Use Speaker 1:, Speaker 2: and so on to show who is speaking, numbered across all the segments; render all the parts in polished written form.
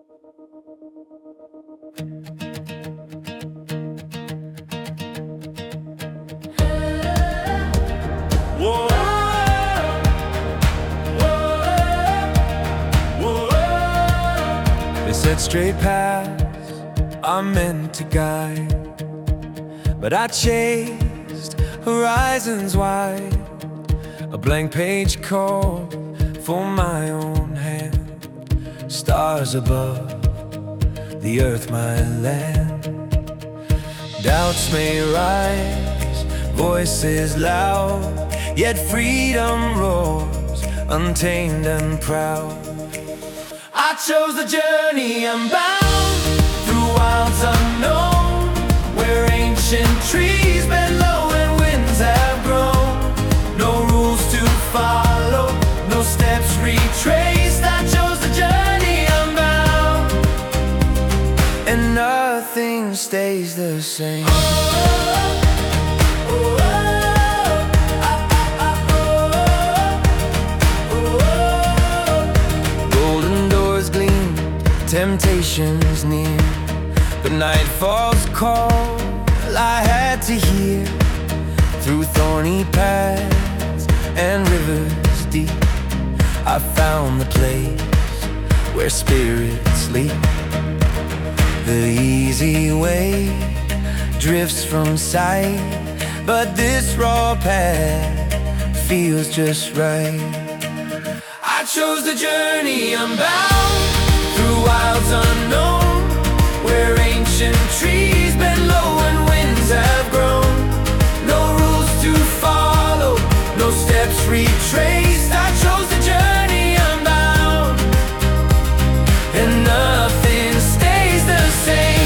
Speaker 1: Whoa, whoa, whoa. They said straight paths are meant to guide, but I chased horizons wide, a blank page called for my own hand. Stars above, the earth my land. Doubts may rise, voices loud, yet freedom roars, untamed and proud. I chose the journey, I'm bound through wilds unknown, where ancient trees bend low and winds have grown. No rules to follow, no steps retraced. I chose the journey, I'm bound, and nothing stays the same. Golden doors gleam, temptations near, but nightfall's call I had to hear. Through thorny paths and rivers deep, I found the place where spirits sleep. The easy way drifts from sight, but this raw path feels just right. I chose the journey, I'm bound through wilds unknown, where ancient trees bend low and winds have grown. No rules to follow, no steps retraced. I chose the journey, I'm bound, and nothing stays the same.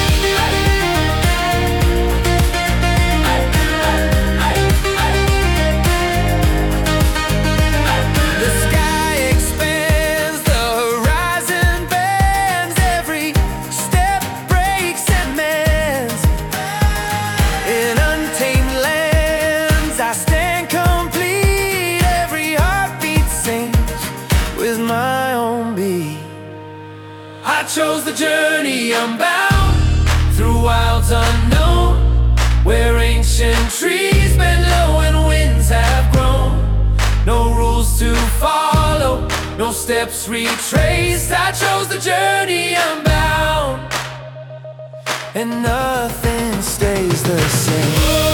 Speaker 1: The sky expands, the horizon bends, every step breaks and mends. In untamed lands I stand complete, every heartbeat sings with my own beat. I chose the journey, I'm bound through wilds unknown, where ancient trees bend low and winds have grown. No rules to follow, no steps retraced. I chose the journey, I'm bound, and nothing stays the same.